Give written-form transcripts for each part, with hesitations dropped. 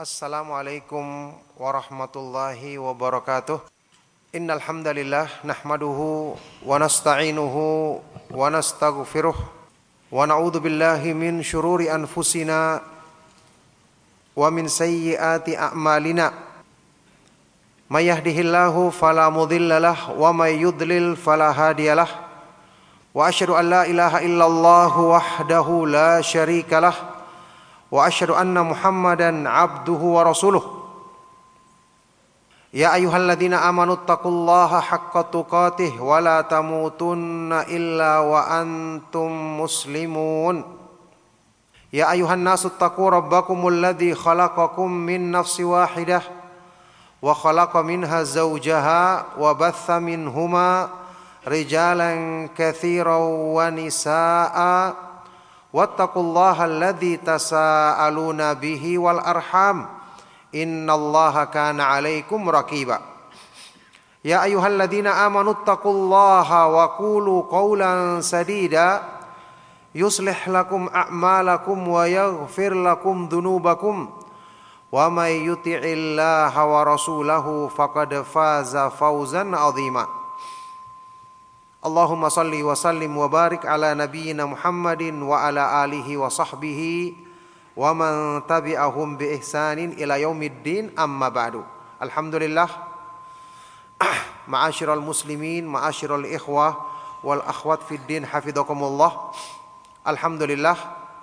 Assalamualaikum warahmatullahi wabarakatuh. Innal hamdalillah nahmaduhu wa nasta'inuhu wa nastaghfiruh wa na'udzu billahi min syururi anfusina wa min sayyiati a'malina. May yahdihillahu fala mudhillalah wa may yudlil fala hadiyalah. Wa asyhadu an la ilaha illallah wahdahu la syarikalah. Wa asyhadu anna Muhammadan abduhu wa rasuluh. Ya ayyuhalladzina amanu taqullaha haqqa tuqatih wa la tamutunna illa wa antum muslimun. Ya ayyuhan nasu taqu rabbakumul ladzi khalaqakum min nafsin wahidah wa khalaqa minha zawjaha wa batha minhuma rijalan katsiran wa nisaa'a. Wattaqullaha alladzi tasaaluna bihi wal arham innallaha kana 'alaikum raqiba. Ya ayyuhalladzina amanu taqullaha wa qulu qawlan sadida yuslih lakum a'malakum wa yaghfir lakum dhunubakum wa may yuti'illaha wa rasulahu faqad faza fawzan 'azima. Allahumma salli wa sallim wa barik ala nabiyyina Muhammadin wa ala alihi wa sahbihi wa man tabi'ahum bi ihsanin ila yaumiddin, amma ba'du. Alhamdulillah, ma'asyiral muslimin, ma'asyiral ikhwah wal akhwat fid din, hafizakumullah. Alhamdulillah,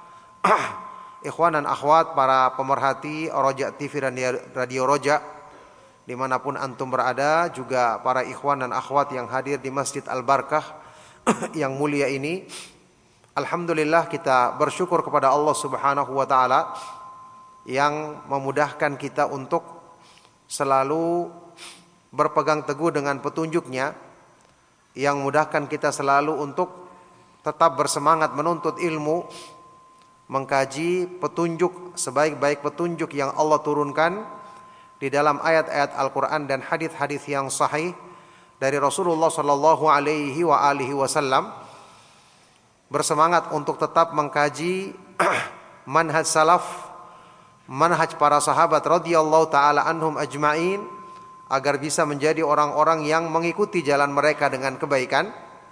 ikhwan dan akhwat, para pemerhati Roja TV dan Radio Roja dimanapun antum berada, juga para ikhwan dan akhwat yang hadir di Masjid Al-Barkah yang mulia ini. Alhamdulillah, kita bersyukur kepada Allah Subhanahu wa taala yang memudahkan kita untuk selalu berpegang teguh dengan petunjuknya, yang memudahkan kita selalu untuk tetap bersemangat menuntut ilmu, mengkaji petunjuk sebaik-baik petunjuk yang Allah turunkan di dalam ayat-ayat Al-Quran dan hadis-hadis yang sahih dari Rasulullah sallallahu alaihi wa alihi wasallam. Bersemangat untuk tetap mengkaji manhaj salaf, manhaj para sahabat radhiyallahu taala anhum ajma'in, agar bisa menjadi orang-orang yang mengikuti jalan mereka dengan kebaikan.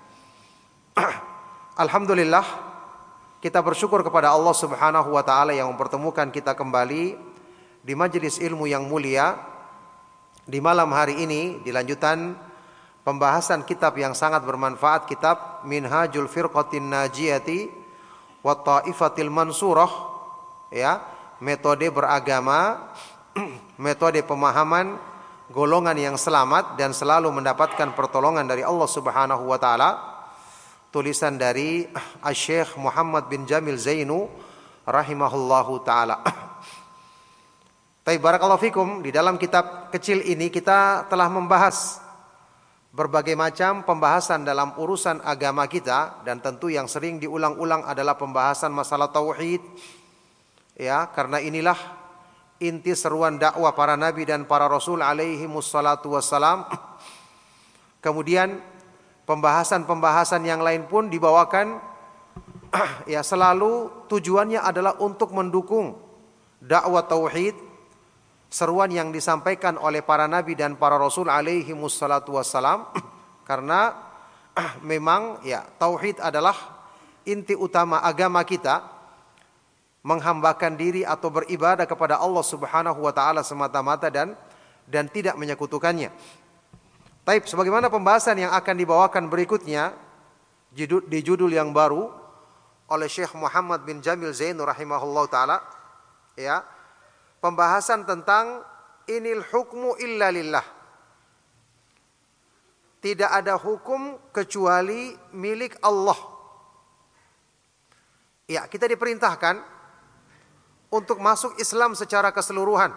Alhamdulillah, kita bersyukur kepada Allah Subhanahu wa taala yang mempertemukan kita kembali di majelis ilmu yang mulia di malam hari ini, di lanjutan pembahasan kitab yang sangat bermanfaat, kitab Minhajul Firqatin Najiyati wa Ta'ifatil Mansurah, ya, metode beragama, metode pemahaman golongan yang selamat dan selalu mendapatkan pertolongan dari Allah Subhanahu wa taala. Tulisan dari Syekh Muhammad bin Jamil Zainu rahimahullahu taala. Baik, barakallahu fikum. Di dalam kitab kecil ini kita telah membahas berbagai macam pembahasan dalam urusan agama kita, dan tentu yang sering diulang-ulang adalah pembahasan masalah tauhid. Ya, karena inilah inti seruan dakwah para nabi dan para rasul alaihi wassalatu wassalam. Kemudian pembahasan-pembahasan yang lain pun dibawakan, ya, selalu tujuannya adalah untuk mendukung dakwah tauhid, seruan yang disampaikan oleh para nabi dan para rasul alaihi wassalatu wassalam. Karena memang, ya, tauhid adalah inti utama agama kita, menghambakan diri atau beribadah kepada Allah Subhanahu wa taala semata-mata dan tidak menyekutukannya. Taib, sebagaimana pembahasan yang akan dibawakan berikutnya di judul yang baru oleh Syekh Muhammad bin Jamil Zainu rahimahullahu taala, ya, pembahasan tentang inil hukmu illa lillah. Tidak ada hukum kecuali milik Allah. Ya, kita diperintahkan untuk masuk Islam secara keseluruhan,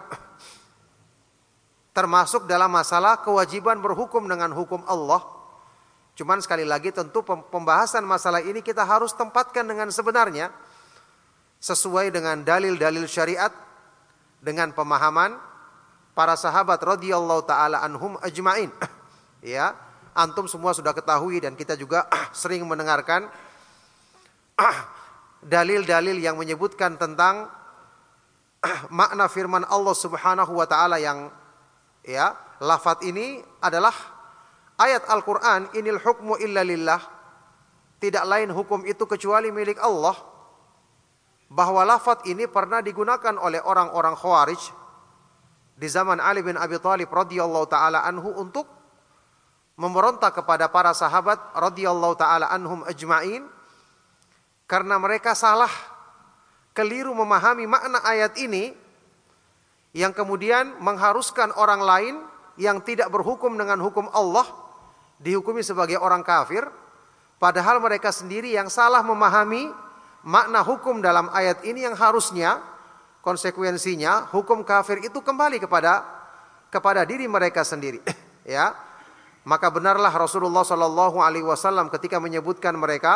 termasuk dalam masalah kewajiban berhukum dengan hukum Allah. Cuman sekali lagi, tentu pembahasan masalah ini kita harus tempatkan dengan sebenarnya, sesuai dengan dalil-dalil syariat, dengan pemahaman para sahabat radhiyallahu taala anhum ajma'in. Ya, antum semua sudah ketahui dan kita juga sering mendengarkan dalil-dalil yang menyebutkan tentang makna firman Allah Subhanahu wa taala yang lafaz ini adalah ayat Al-Qur'an, inil hukmu illa lillah. Tidak lain hukum itu kecuali milik Allah. Bahwa lafaz ini pernah digunakan oleh orang-orang Khawarij di zaman Ali bin Abi Thalib radhiyallahu taala anhu untuk memberontak kepada para sahabat radhiyallahu taala anhum ajma'in karena mereka salah, keliru memahami makna ayat ini yang kemudian mengharuskan orang lain yang tidak berhukum dengan hukum Allah dihukumi sebagai orang kafir, padahal mereka sendiri yang salah memahami makna hukum dalam ayat ini yang harusnya konsekuensinya hukum kafir itu kembali kepada diri mereka sendiri. Ya, maka benarlah Rasulullah Shallallahu Alaihi Wasallam ketika menyebutkan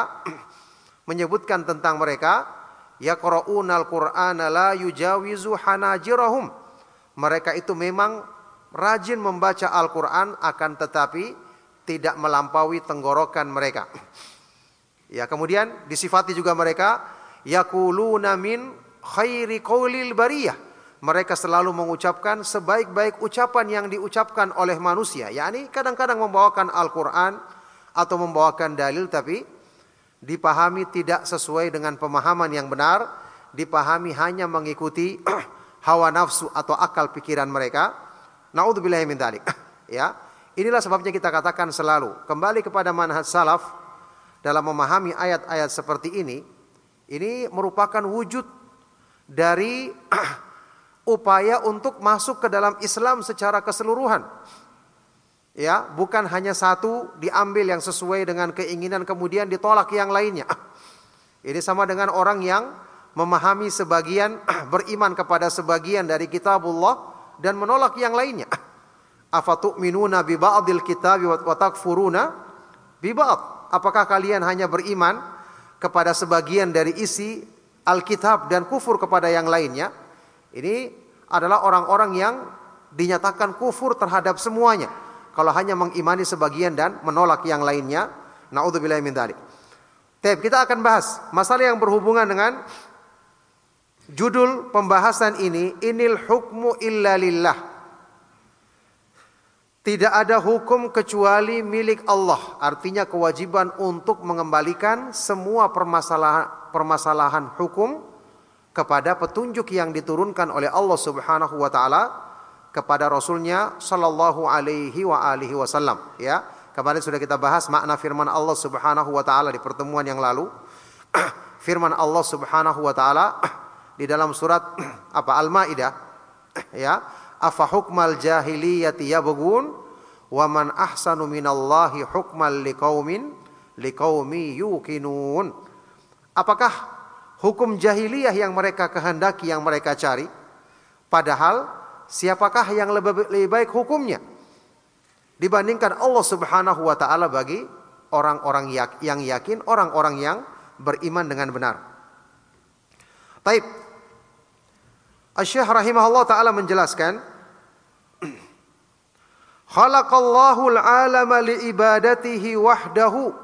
tentang mereka, yaqra'unal Qur'ana la yujawizu hanajirahum. Mereka itu memang rajin membaca Al-Quran akan tetapi tidak melampaui tenggorokan mereka. Ya, kemudian disifati juga mereka yaquluna min khairi qaulil bariyah. Mereka selalu mengucapkan sebaik-baik ucapan yang diucapkan oleh manusia. yakni kadang-kadang membawakan Al-Quran atau membawakan dalil tapi dipahami tidak sesuai dengan pemahaman yang benar, dipahami hanya mengikuti hawa nafsu atau akal pikiran mereka. Naudzubillahi min dzalik. Ya, inilah sebabnya kita katakan selalu kembali kepada manhaj salaf dalam memahami ayat-ayat seperti ini. Ini merupakan wujud dari upaya untuk masuk ke dalam Islam secara keseluruhan. Ya, bukan hanya satu diambil yang sesuai dengan keinginan kemudian ditolak yang lainnya. Ini sama dengan orang yang memahami sebagian, beriman kepada sebagian dari kitabullah dan menolak yang lainnya. Afatu'minuna bi ba'dil kitabi wa takfuruna bi ba'd. Apakah kalian hanya beriman kepada sebagian dari isi Alkitab dan kufur kepada yang lainnya? Ini adalah orang-orang yang dinyatakan kufur terhadap semuanya kalau hanya mengimani sebagian dan menolak yang lainnya. Naudzubillahi min dzalik. Kita akan bahas masalah yang berhubungan dengan judul pembahasan ini, inil hukmu illa lillah. Tidak ada hukum kecuali milik Allah. Artinya kewajiban untuk mengembalikan semua permasalahan hukum kepada petunjuk yang diturunkan oleh Allah Subhanahu wa taala kepada Rasulnya Sallallahu Alaihi Wasallam. Ya, kemarin sudah kita bahas makna firman Allah Subhanahu wa taala di pertemuan yang lalu. Firman Allah Subhanahu wa taala di dalam surat Al-Maidah, ya, afa hukmal jahiliyati yabghun wa man ahsanu minallahi hukman liqaumi yuqinun. Apakah hukum jahiliyah yang mereka kehendaki, yang mereka cari, padahal siapakah yang lebih baik hukumnya dibandingkan Allah Subhanahu wa taala bagi orang-orang yang yakin, orang-orang yang beriman dengan benar. Baik. Asy-Syaikh rahimahullah taala menjelaskan, khalaqallahu al-'alama li'ibadatihi wahdahu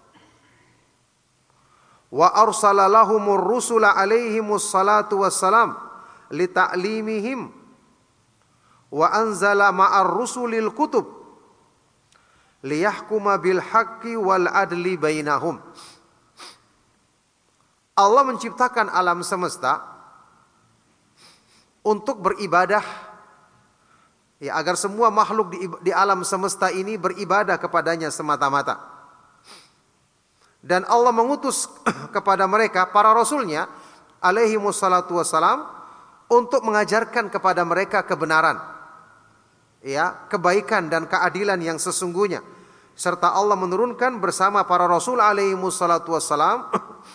wa arsala lahumur rusula 'alaihimus salatu wassalam lita'limihim wa anzala ma'ar rusulil kutub liyahkuma bil haqqi wal adli bainahum. Allah menciptakan alam semesta untuk beribadah, ya, agar semua makhluk di alam semesta ini beribadah kepadanya semata-mata. Dan Allah mengutus kepada mereka para rasulnya alaihimus salatu wassalam untuk mengajarkan kepada mereka kebenaran, ya, kebaikan dan keadilan yang sesungguhnya. Serta Allah menurunkan bersama para rasul alaihimus salatu wassalam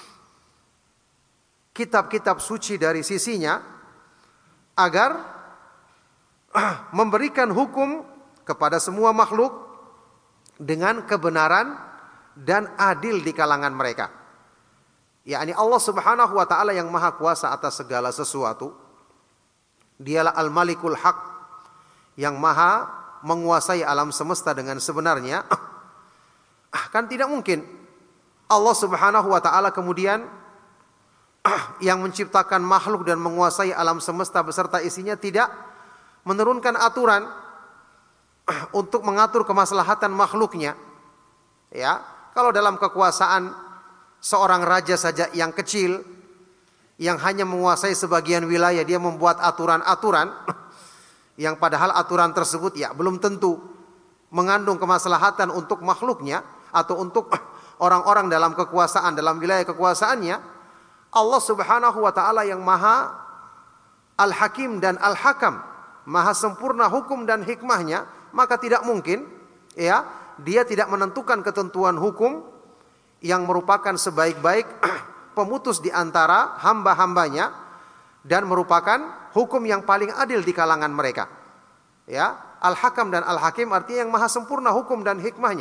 kitab-kitab suci dari sisinya agar memberikan hukum kepada semua makhluk dengan kebenaran dan adil di kalangan mereka. yakni Allah Subhanahu wa taala yang maha kuasa atas segala sesuatu. Dialah Al-Malikul Haq yang maha menguasai alam semesta dengan sebenarnya. Kan tidak mungkin Allah Subhanahu wa taala kemudian yang menciptakan makhluk dan menguasai alam semesta beserta isinya tidak menurunkan aturan untuk mengatur kemaslahatan makhluknya. Ya, kalau dalam kekuasaan seorang raja saja yang kecil yang hanya menguasai sebagian wilayah, dia membuat aturan-aturan yang padahal aturan tersebut ya belum tentu mengandung kemaslahatan untuk makhluknya atau untuk orang-orang dalam kekuasaan, dalam wilayah kekuasaannya. Allah Subhanahu wa taala yang Maha Al-Hakim dan Al-Hakam, Maha sempurna hukum dan hikmahnya, maka tidak mungkin ya dia tidak menentukan ketentuan hukum yang merupakan sebaik-baik pemutus di antara hamba-hambanya dan merupakan hukum yang paling adil di kalangan mereka. Ya, Al-Hakam dan Al-Hakim artinya yang Maha sempurna hukum dan hikmahnya.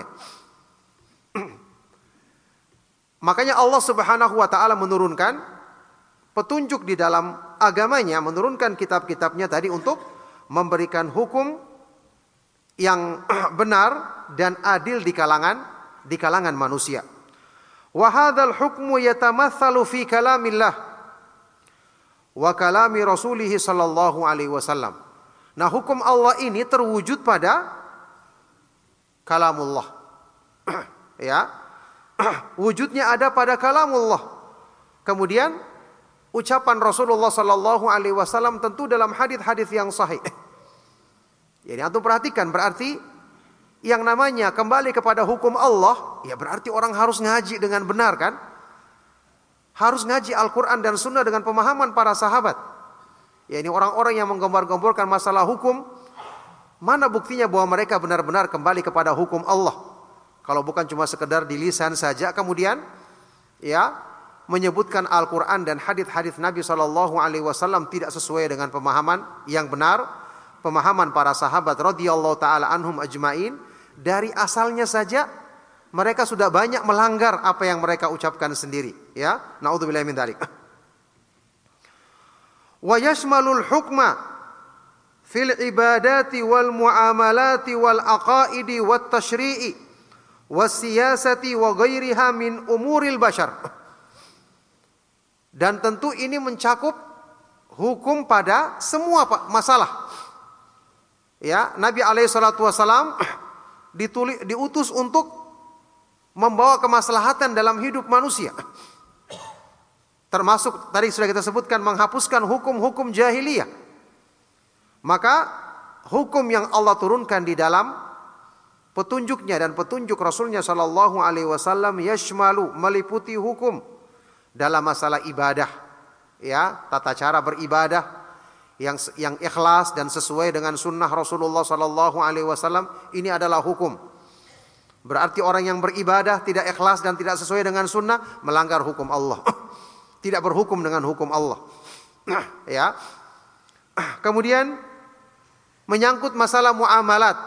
Makanya Allah Subhanahu wa taala menurunkan petunjuk di dalam agamanya, menurunkan kitab-kitabnya tadi untuk memberikan hukum yang benar dan adil di kalangan manusia. Wa hadzal hukmu yatamatsalu fi kalamillah wa kalami rasulih sallallahu alaihi wasallam. Nah, hukum Allah ini terwujud pada kalamullah. Ya. Wujudnya ada pada kalamullah. Kemudian ucapan Rasulullah sallallahu alaihi wasallam tentu dalam hadis-hadis yang sahih. Jadi antum perhatikan, berarti yang namanya kembali kepada hukum Allah, ya berarti orang harus ngaji dengan benar kan? Harus ngaji Al-Qur'an dan Sunnah dengan pemahaman para sahabat. Ya, ini orang-orang yang menggembor-gemborkan masalah hukum, mana buktinya bahwa mereka benar-benar kembali kepada hukum Allah? Kalau bukan cuma sekedar di lisan saja, kemudian ya menyebutkan Al-Quran dan hadis-hadis Nabi SAW tidak sesuai dengan pemahaman yang benar, pemahaman para sahabat radhiyallahu taala anhum ajmain. Dari asalnya saja mereka sudah banyak melanggar apa yang mereka ucapkan sendiri. Ya, naudzubillahi min dzalik. Wa yashmalul hukma fil ibadati wal muamalati wal aqaidi wat tashri'i wasiyasati wa ghairiha min umuril bashar. Dan tentu ini mencakup hukum pada semua masalah. Ya, Nabi alaihi salatu wasalam diutus untuk membawa kemaslahatan dalam hidup manusia. Termasuk tadi sudah kita sebutkan menghapuskan hukum-hukum jahiliyah. Maka hukum yang Allah turunkan di dalam petunjuknya dan petunjuk Rasulnya sallallahu alaihi wasallam yashmalu, meliputi hukum dalam masalah ibadah, ya, tata cara beribadah yang ikhlas dan sesuai dengan sunnah Rasulullah sallallahu alaihi wasallam, ini adalah hukum. Berarti orang yang beribadah tidak ikhlas dan tidak sesuai dengan sunnah melanggar hukum Allah. Tidak berhukum dengan hukum Allah. Ya. Kemudian menyangkut masalah muamalat.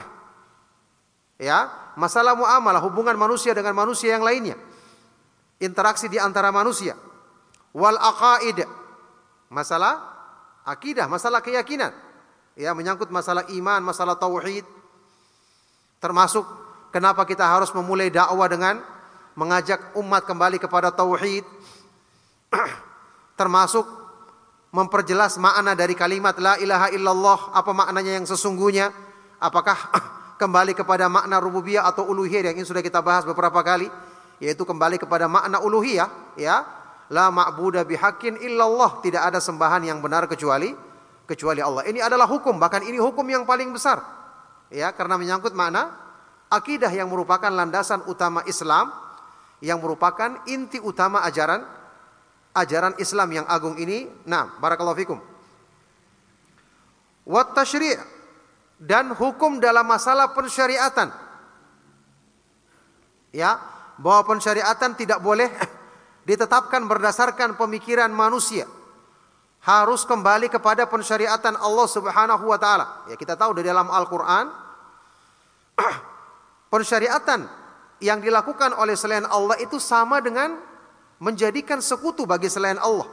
Ya, masalah muamalah, hubungan manusia dengan manusia yang lainnya, interaksi di antara manusia. Wal aqaid, masalah akidah, masalah keyakinan. Ya, menyangkut masalah iman, masalah tauhid. Termasuk kenapa kita harus memulai dakwah dengan mengajak umat kembali kepada tauhid. Termasuk memperjelas makna dari kalimat la ilaha illallah, apa maknanya yang sesungguhnya? Apakah kembali kepada makna rububiyah atau uluhiyah yang ini sudah kita bahas beberapa kali, yaitu kembali kepada makna uluhiyah, ya. La ma'budu bihaqqin illallah, tidak ada sembahan yang benar kecuali Allah. Ini adalah hukum, bahkan ini hukum yang paling besar. Ya, karena menyangkut makna akidah yang merupakan landasan utama Islam, yang merupakan inti utama ajaran Islam yang agung ini. Nah, barakallahu fikum. Wat tasyri', dan hukum dalam masalah pensyariatan. Ya, bahwa pensyariatan tidak boleh ditetapkan berdasarkan pemikiran manusia. Harus kembali kepada pensyariatan Allah Subhanahu wa taala. Ya, kita tahu di dalam Al-Qur'an pensyariatan yang dilakukan oleh selain Allah itu sama dengan menjadikan sekutu bagi selain Allah.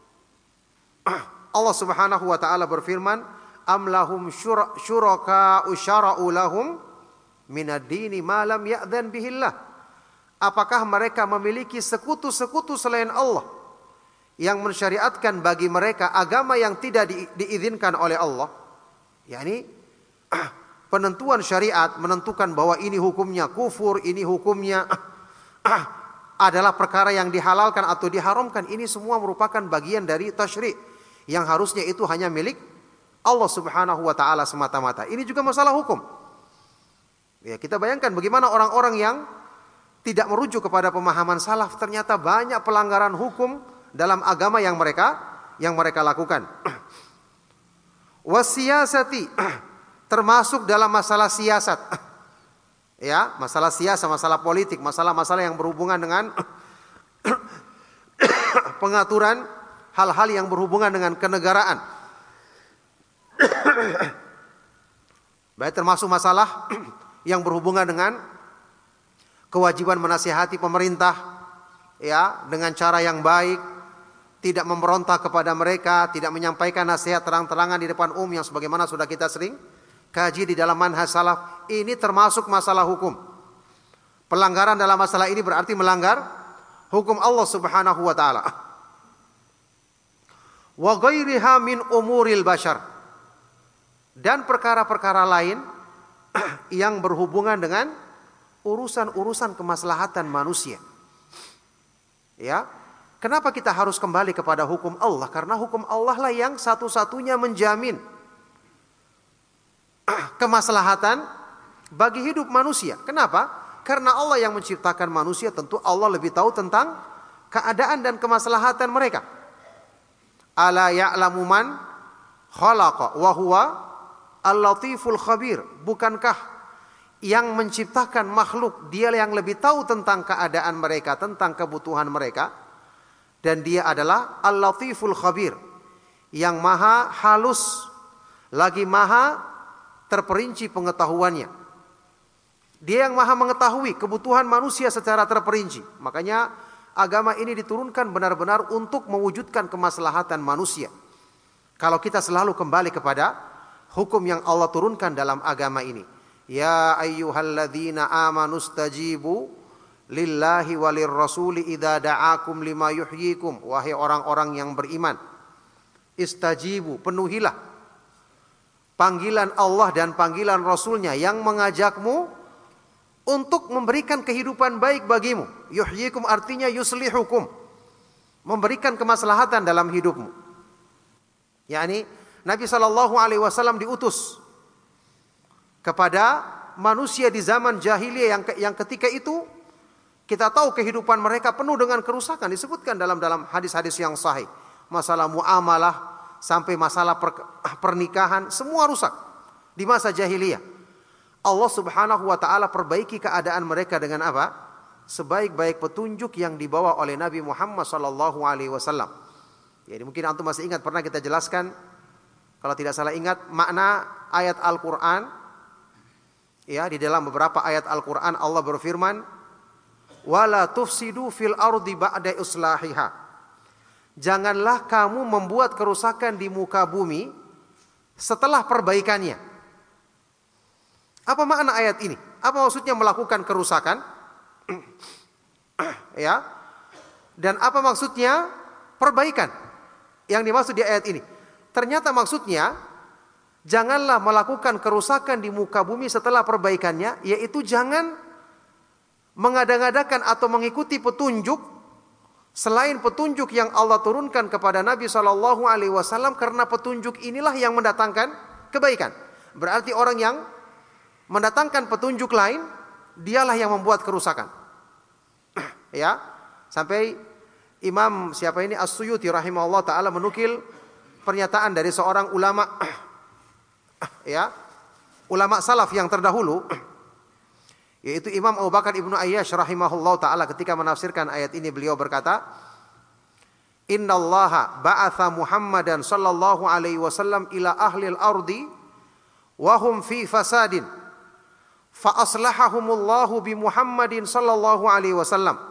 Allah Subhanahu wa taala berfirman, am lahum syuraka usyara'u lahum minad dini ma lam ya'dzan bihillah. Apakah mereka memiliki sekutu-sekutu selain Allah yang mensyariatkan bagi mereka agama yang tidak diizinkan oleh Allah, yakni penentuan syariat menentukan bahwa ini hukumnya kufur, ini hukumnya adalah perkara yang dihalalkan atau diharamkan, ini semua merupakan bagian dari tasyri' yang harusnya itu hanya milik Allah Subhanahu wa taala semata-mata. Ini juga masalah hukum. Ya, kita bayangkan bagaimana orang-orang yang tidak merujuk kepada pemahaman salaf, ternyata banyak pelanggaran hukum dalam agama yang mereka lakukan. Wasiyasati, termasuk dalam masalah siasat. Ya, masalah siasat, masalah politik, masalah-masalah yang berhubungan dengan pengaturan hal-hal yang berhubungan dengan kenegaraan. Baik, termasuk masalah yang berhubungan dengan kewajiban menasihati pemerintah, ya, dengan cara yang baik, tidak memberontak kepada mereka, tidak menyampaikan nasihat terang-terangan di depan umum yang sebagaimana sudah kita sering kaji di dalam manhaj salaf. Ini termasuk masalah hukum. Pelanggaran dalam masalah ini berarti melanggar hukum Allah Subhanahu wa taala. Wa ghairiha min umuril bashar, dan perkara-perkara lain yang berhubungan dengan urusan-urusan kemaslahatan manusia. Ya, kenapa kita harus kembali kepada hukum Allah? Karena hukum Allah lah yang satu-satunya menjamin kemaslahatan bagi hidup manusia. Kenapa? Karena Allah yang menciptakan manusia, tentu Allah lebih tahu tentang keadaan dan kemaslahatan mereka. Ala ya'lamu man khalaqa wa huwa al-latiful khabir. Bukankah yang menciptakan makhluk, dia yang lebih tahu tentang keadaan mereka, tentang kebutuhan mereka, dan dia adalah al-latiful khabir, yang maha halus lagi maha terperinci pengetahuannya. Dia yang maha mengetahui kebutuhan manusia secara terperinci. Makanya agama ini diturunkan benar-benar untuk mewujudkan kemaslahatan manusia. Kalau kita selalu kembali kepada hukum yang Allah turunkan dalam agama ini. Ya ayyuhalladzina amanu stajibu lillahi walir rasuli idza da'akum lima yuhyikum. Wahai orang-orang yang beriman, istajibu, penuhilah panggilan Allah dan panggilan Rasulnya yang mengajakmu untuk memberikan kehidupan baik bagimu. Yuhyikum artinya yuslihukum, memberikan kemaslahatan dalam hidupmu. yakni Nabi SAW diutus kepada manusia di zaman jahiliyah yang ketika itu kita tahu kehidupan mereka penuh dengan kerusakan. Disebutkan dalam hadis-hadis yang sahih, masalah muamalah sampai masalah pernikahan, semua rusak di masa jahiliyah. Allah Subhanahu wa taala perbaiki keadaan mereka dengan apa? Sebaik-baik petunjuk yang dibawa oleh Nabi Muhammad sallallahu alaihi wasallam. Jadi mungkin antum masih ingat, pernah kita jelaskan, kalau tidak salah ingat, makna ayat Al-Qur'an. Ya, di dalam beberapa ayat Al-Qur'an Allah berfirman, "Wala tufsidu fil ardi ba'da islahiha." Janganlah kamu membuat kerusakan di muka bumi setelah perbaikannya. Apa makna ayat ini? Apa maksudnya melakukan kerusakan? Ya. Dan apa maksudnya perbaikan yang dimaksud di ayat ini? Ternyata maksudnya janganlah melakukan kerusakan di muka bumi setelah perbaikannya, yaitu jangan mengada-ngadakan atau mengikuti petunjuk selain petunjuk yang Allah turunkan kepada Nabi sallallahu alaihi wasallam, karena petunjuk inilah yang mendatangkan kebaikan. Berarti orang yang mendatangkan petunjuk lain, dialah yang membuat kerusakan. Ya, sampai Imam siapa ini As-Suyuti rahimahullah taala menukil pernyataan dari seorang ulama, ya, ulama salaf yang terdahulu, yaitu Imam Abu Bakar Ibnu Ayyash rahimahullah ta'ala. Ketika menafsirkan ayat ini, beliau berkata, "Innallaha ba'atha Muhammadan sallallahu alaihi wasallam ila ahlil ardi wa hum fi fasadin fa aslahahumullahu bi Muhammadin sallallahu alaihi wasallam.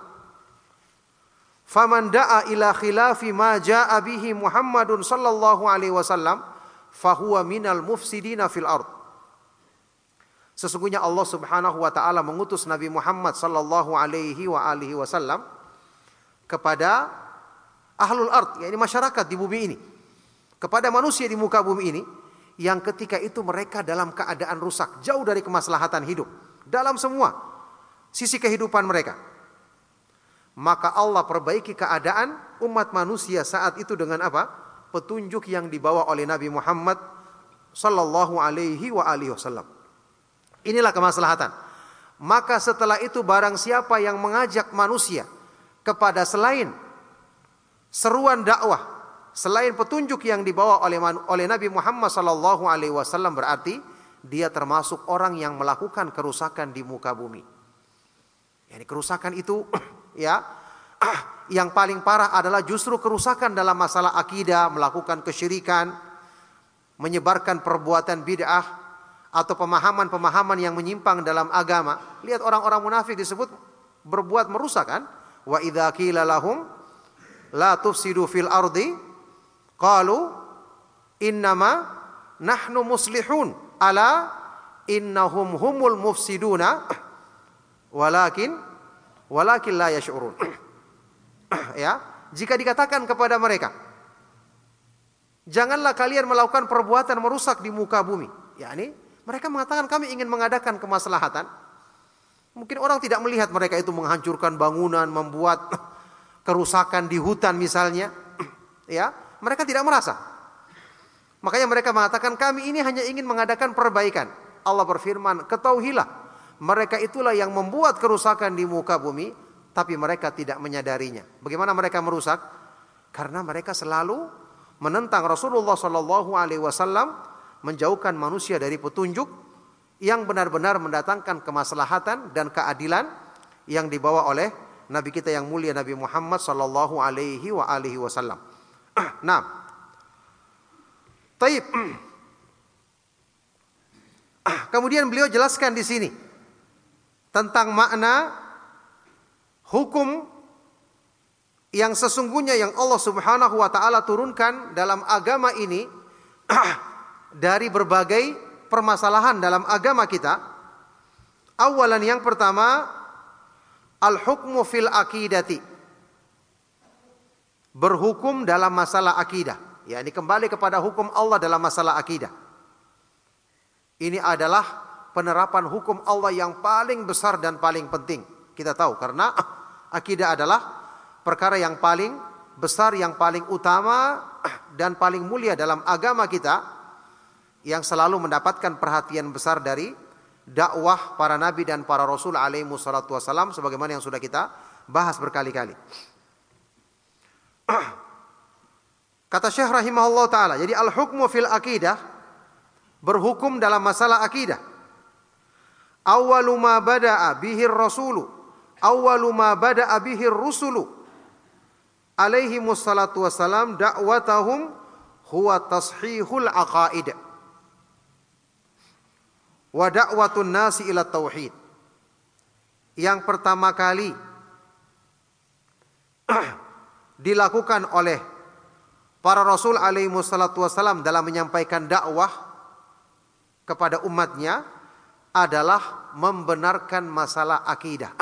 Faman da'a ila khilafi ma ja'a bihi Muhammadun sallallahu alaihi wasallam fa huwa minal mufsidina fil ard." Sesungguhnya Allah Subhanahu wa taala mengutus Nabi Muhammad sallallahu alaihi wa alihi wasallam kepada ahlul ard, yakni masyarakat di bumi ini, kepada manusia di muka bumi ini, yang ketika itu mereka dalam keadaan rusak, jauh dari kemaslahatan hidup, dalam semua sisi kehidupan mereka. Maka Allah perbaiki keadaan umat manusia saat itu dengan apa? Petunjuk yang dibawa oleh Nabi Muhammad sallallahu alaihi wa alihi wasallam. Inilah kemaslahatan. Maka setelah itu barang siapa yang mengajak manusia kepada selain seruan dakwah, selain petunjuk yang dibawa oleh Nabi Muhammad sallallahu alaihi wasallam, berarti dia termasuk orang yang melakukan kerusakan di muka bumi. Yani kerusakan itu ya, yang paling parah adalah justru kerusakan dalam masalah akidah, melakukan kesyirikan, menyebarkan perbuatan bid'ah atau pemahaman-pemahaman yang menyimpang dalam agama. Lihat orang-orang munafik disebut berbuat merusak kan? Wa idza qila lahum la tufsidu fil ardi qalu innama nahnu muslihun ala innahum humul mufsiduna walakin la yash'urun. Ya, jika dikatakan kepada mereka, janganlah kalian melakukan perbuatan merusak di muka bumi. yakni mereka mengatakan kami ingin mengadakan kemaslahatan. Mungkin orang tidak melihat mereka itu menghancurkan bangunan, membuat kerusakan di hutan misalnya. Ya, mereka tidak merasa. Makanya mereka mengatakan kami ini hanya ingin mengadakan perbaikan. Allah berfirman, ketahuilah mereka itulah yang membuat kerusakan di muka bumi, tapi mereka tidak menyadarinya. Bagaimana mereka merusak? Karena mereka selalu menentang Rasulullah sallallahu alaihi wasallam, menjauhkan manusia dari petunjuk yang benar-benar mendatangkan kemaslahatan dan keadilan yang dibawa oleh Nabi kita yang mulia Nabi Muhammad sallallahu alaihi wasallam. Nah, taib. Kemudian beliau jelaskan di sini tentang makna hukum yang sesungguhnya yang Allah Subhanahu wa taala turunkan dalam agama ini dari berbagai permasalahan dalam agama kita. Awalan, yang pertama, al-hukmu fil aqidati. Berhukum dalam masalah akidah. Ya, ini kembali kepada hukum Allah dalam masalah akidah. Ini adalah penerapan hukum Allah yang paling besar dan paling penting. Kita tahu karena akidah adalah perkara yang paling besar, yang paling utama dan paling mulia dalam agama kita, yang selalu mendapatkan perhatian besar dari dakwah para nabi dan para rasul alaihi wassalatu wassalam, sebagaimana yang sudah kita bahas berkali-kali. Kata Syekh rahimahullah ta'ala, jadi al-hukmu fil aqidah, berhukum dalam masalah akidah. Awwalu ma bada'a bihi rasulu, awwalu ma bada'a bihi rusulu alaihi wassalatu wassalam da'watahum huwa tashihul aqaid wa da'watun nasi ila tauhid. Yang pertama kali dilakukan oleh para rasul alaihi wassalatu wassalam dalam menyampaikan dakwah kepada umatnya adalah membenarkan masalah akidah,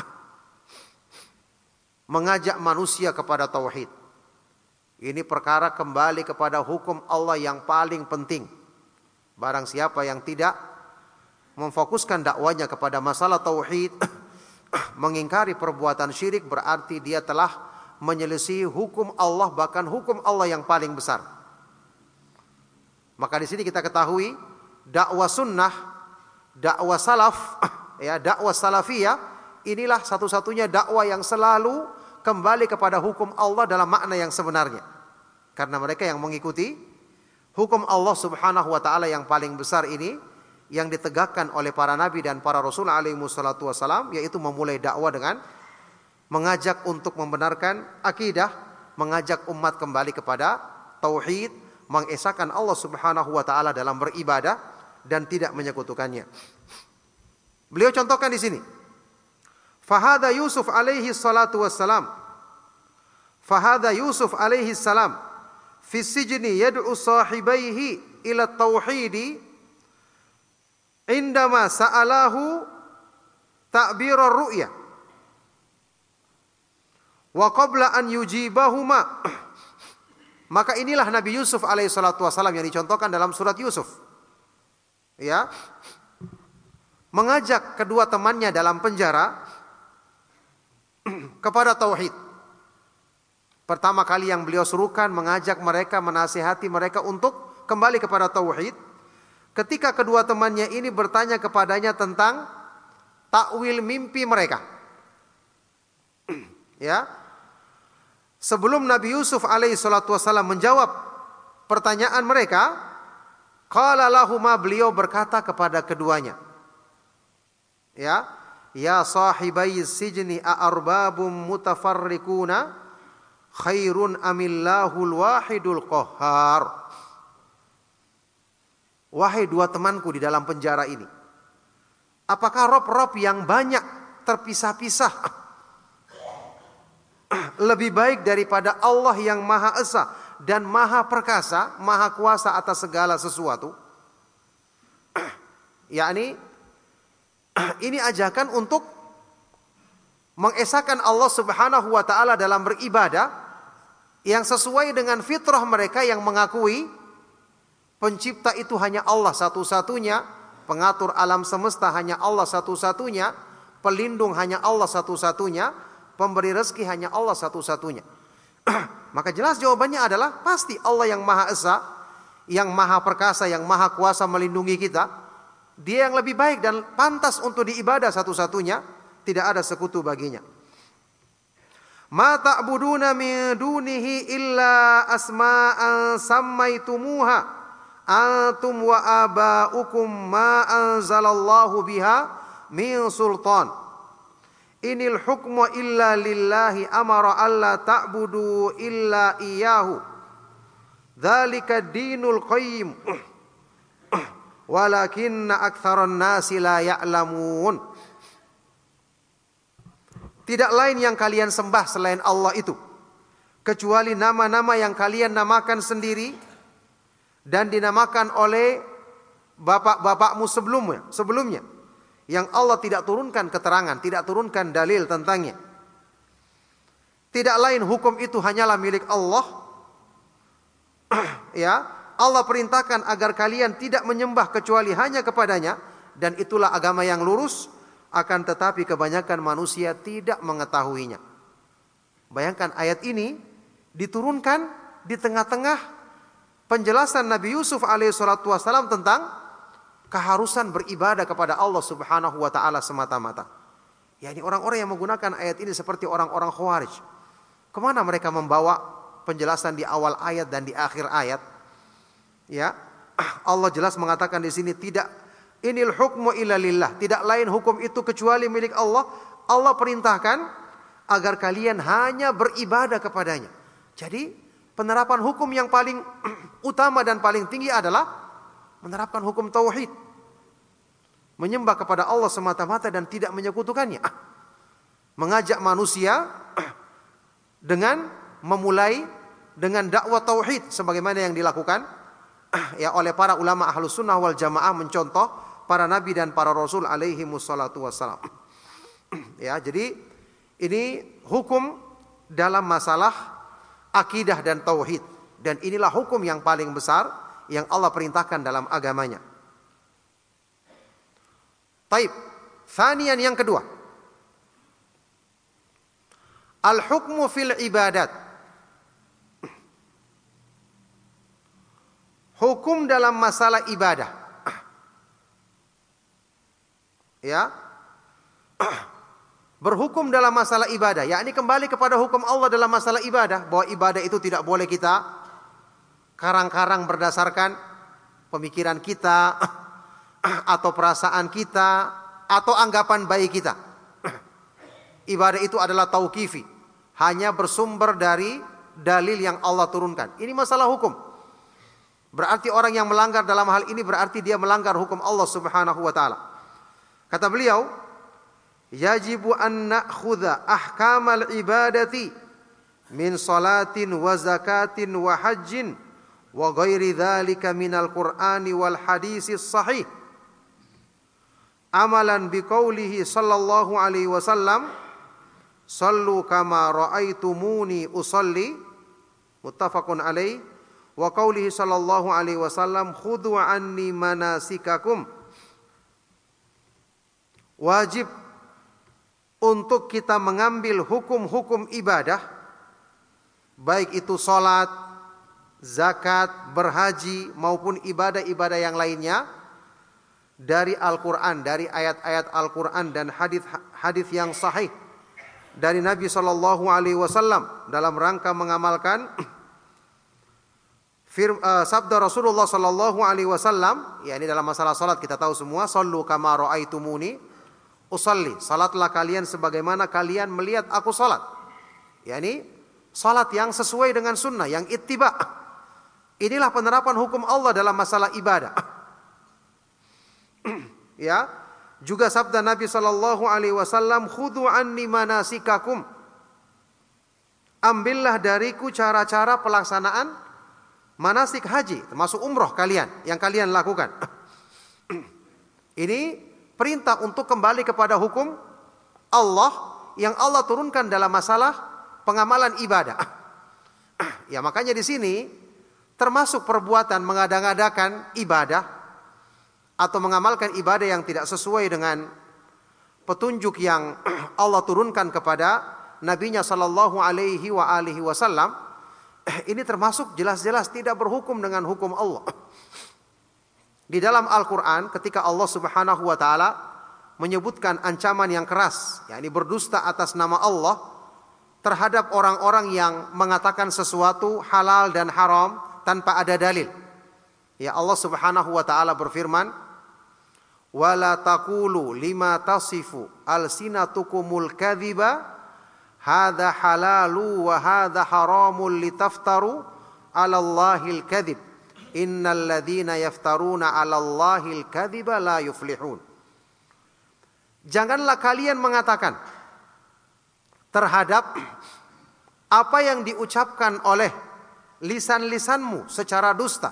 mengajak manusia kepada tauhid. Ini perkara kembali kepada hukum Allah yang paling penting. Barang siapa yang tidak memfokuskan dakwanya kepada masalah tauhid, mengingkari perbuatan syirik, berarti dia telah menyelisih hukum Allah, bahkan hukum Allah yang paling besar. Maka di sini kita ketahui dakwah sunnah, dakwah salaf, ya, dakwah salafiyah, inilah satu-satunya dakwah yang selalu kembali kepada hukum Allah dalam makna yang sebenarnya. Karena mereka yang mengikuti hukum Allah Subhanahu wa taala yang paling besar ini, yang ditegakkan oleh para nabi dan para rasul alaihi wassalatu wassalam, yaitu memulai dakwah dengan mengajak untuk membenarkan akidah, mengajak umat kembali kepada tauhid, mengesahkan Allah Subhanahu wa taala dalam beribadah dan tidak menyekutukannya. Beliau contohkan di sini. Fahada Yusuf alaihi salatu wassalam. Fahada Yusuf alaihi salam fi sijni yad'u sahibaihi ila tauhidi indama sa'alahu ta'birar ru'ya. Wa qabla an yujibahuma Maka inilah Nabi Yusuf alaihissalatu wassalam yang dicontohkan dalam surat Yusuf. Ya. Mengajak kedua temannya dalam penjara kepada tauhid. Pertama kali yang beliau serukan mengajak mereka, menasihati mereka untuk kembali kepada tauhid. Ketika kedua temannya ini bertanya kepadanya tentang takwil mimpi mereka. Ya. Sebelum Nabi Yusuf alaihissalatu wassalam menjawab pertanyaan mereka, qala lahuma, beliau berkata kepada keduanya, ya sahibai sijni a'arbabum mutafarriquna khairun amillahul wahidul qahhar. Wahai dua temanku di dalam penjara ini, apakah rob-rob yang banyak terpisah-pisah lebih baik daripada Allah yang Maha Esa dan Maha Perkasa, Maha Kuasa atas segala sesuatu? Yakni ini ajakan untuk mengesahkan Allah Subhanahu wa taala dalam beribadah yang sesuai dengan fitrah mereka yang mengakui pencipta itu hanya Allah satu-satunya, pengatur alam semesta hanya Allah satu-satunya, pelindung hanya Allah satu-satunya, pemberi rezeki hanya Allah satu-satunya. Maka jelas jawabannya adalah pasti Allah yang Maha Esa, yang Maha Perkasa, yang Maha Kuasa melindungi kita. Dia yang lebih baik dan pantas untuk diibadah satu-satunya, tidak ada sekutu baginya. Ma ta'buduna min dunihi illa asma'an sammaitumuha antum wa aba'ukum ma anzalallahu biha min sultan. Inil hukmu illa lillahi amara alla ta'budu illa iyyahu. Dzalika dinul qayyim. Walakinna aktsaran nasi la ya'lamun. Tidak lain yang kalian sembah selain Allah itu, kecuali nama-nama yang kalian namakan sendiri dan dinamakan oleh bapak-bapakmu sebelumnya. Yang Allah tidak turunkan keterangan, tidak turunkan dalil tentangnya. Tidak lain hukum itu hanyalah milik Allah. Ya, Allah perintahkan agar kalian tidak menyembah kecuali hanya kepadanya, dan itulah agama yang lurus. Akan tetapi kebanyakan manusia tidak mengetahuinya. Bayangkan ayat ini diturunkan di tengah-tengah penjelasan Nabi Yusuf alaihissalatu wassalam tentang keharusan beribadah kepada Allah Subhanahu wa taala semata-mata. Ya, ini orang-orang yang menggunakan ayat ini seperti orang-orang Khawarij. Kemana mereka membawa penjelasan di awal ayat dan di akhir ayat? Ya, Allah jelas mengatakan di sini tidak inil hukmu illa lillah, tidak lain hukum itu kecuali milik Allah. Allah perintahkan agar kalian hanya beribadah kepadanya. Jadi penerapan hukum yang paling utama dan paling tinggi adalah menerapkan hukum tauhid, menyembah kepada Allah semata-mata dan tidak menyekutukannya. Mengajak manusia dengan memulai dengan dakwah tauhid sebagaimana yang dilakukan ya oleh para ulama Ahlus Sunnah wal Jamaah, mencontoh para nabi dan para rasul alaihi wassalatu wassalam. Ya, jadi ini hukum dalam masalah akidah dan tauhid, dan inilah hukum yang paling besar yang Allah perintahkan dalam agamanya. Taib. Thaniyan, yang kedua. Al-hukmu fil ibadat. Hukum dalam masalah ibadah. Ya. Berhukum dalam masalah ibadah, yakni kembali kepada hukum Allah dalam masalah ibadah, bahwa ibadah itu tidak boleh kita karang-karang berdasarkan pemikiran kita atau perasaan kita atau anggapan baik kita. Ibadah itu adalah tauqifi, hanya bersumber dari dalil yang Allah turunkan. Ini masalah hukum. Berarti orang yang melanggar dalam hal ini berarti dia melanggar hukum Allah Subhanahu wa taala. Kata beliau, yajibu an na'khudha ahkamal ibadati min salatin wa zakatin wa hajjin wa ghairi dzalika minal Qur'ani wal hadisis sahih amalan biqaulihi sallallahu alaihi wasallam sallu kama raaitumuni usalli Muttafaqun alaih. Wa qaulihi sallallahu alaihi wasallam, khudhu anni manasikakum. Wajib untuk kita mengambil hukum-hukum ibadah, baik itu salat, zakat, berhaji maupun ibadah-ibadah yang lainnya dari Al-Qur'an, dari ayat-ayat Al-Qur'an dan hadis yang sahih dari Nabi sallallahu alaihi wasallam dalam rangka mengamalkan sabda Rasulullah sallallahu alaihi wasallam, yakni dalam masalah salat kita tahu semua, sallu kama raaitumuni usalli, salatlah kalian sebagaimana kalian melihat aku salat. Yakni salat yang sesuai dengan sunnah, yang ittiba. Inilah penerapan hukum Allah dalam masalah ibadah. Ya, juga sabda Nabi sallallahu alaihi wasallam, khudhu anni manasikakum. Ambillah dariku cara-cara pelaksanaan manasik haji, termasuk umroh kalian yang kalian lakukan. Ini perintah untuk kembali kepada hukum Allah yang Allah turunkan dalam masalah pengamalan ibadah. Ya, makanya di sini termasuk perbuatan mengada-ngadakan ibadah atau mengamalkan ibadah yang tidak sesuai dengan petunjuk yang Allah turunkan kepada nabinya sallallahu alaihi wasallam. Ini termasuk jelas-jelas tidak berhukum dengan hukum Allah. Di dalam Al-Quran ketika Allah subhanahu wa ta'ala menyebutkan ancaman yang keras, yakni berdusta atas nama Allah terhadap orang-orang yang mengatakan sesuatu halal dan haram tanpa ada dalil. Ya, Allah subhanahu wa ta'ala berfirman, wala taqulu lima tasifu alsinatukumul kadhiba hadha halalu wa hadha haramul litaftaru ala Allahil kadhib innal ladzina yaftaruna 'alallahil kadhiba la yuflihun. Janganlah kalian mengatakan terhadap apa yang diucapkan oleh lisan-lisanmu secara dusta.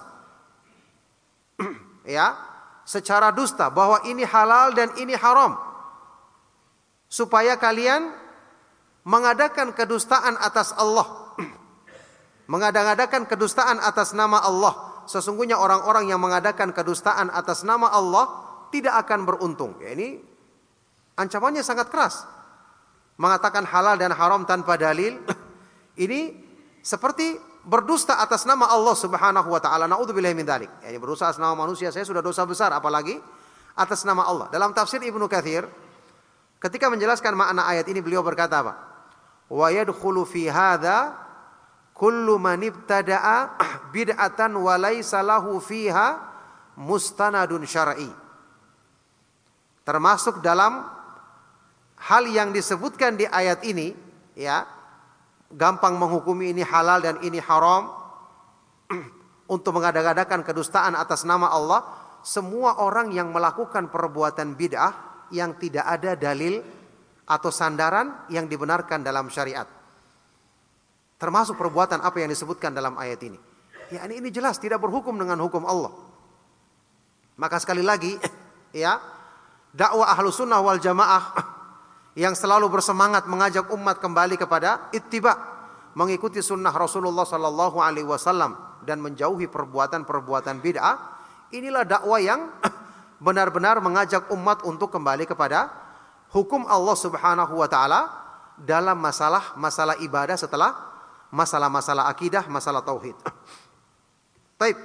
Ya, secara dusta bahwa ini halal dan ini haram. Supaya kalian mengadakan kedustaan atas Allah. Mengada-ngadakan kedustaan atas nama Allah. Sesungguhnya orang-orang yang mengadakan kedustaan atas nama Allah tidak akan beruntung. Ya, ini ancamannya sangat keras. Mengatakan halal dan haram tanpa dalil, ini seperti berdusta atas nama Allah subhanahu wa ta'ala. Na'udzubillahi min dzalik. Ya, ini berdusta atas nama manusia, saya sudah dosa besar, apalagi atas nama Allah. Dalam tafsir Ibnu Katsir, ketika menjelaskan makna ayat ini, beliau berkata apa? Wa yadkhulu fi hadza kullu man ibtada'a bid'atan wa laysa lahu fiha mustanadun syar'i. Termasuk dalam hal yang disebutkan di ayat ini, ya, gampang menghukumi ini halal dan ini haram untuk mengada-ngadakan kedustaan atas nama Allah, semua orang yang melakukan perbuatan bid'ah yang tidak ada dalil atau sandaran yang dibenarkan dalam syariat. Termasuk perbuatan apa yang disebutkan dalam ayat ini. Ya, ini jelas tidak berhukum dengan hukum Allah. Maka sekali lagi, ya, dakwah Ahlus Sunnah wal Jamaah yang selalu bersemangat mengajak umat kembali kepada ittiba, mengikuti sunnah Rasulullah sallallahu alaihi wasallam dan menjauhi perbuatan-perbuatan bid'ah, inilah dakwah yang benar-benar mengajak umat untuk kembali kepada hukum Allah Subhanahu wa taala dalam masalah ibadah setelah masalah-masalah akidah, masalah tauhid. Baik.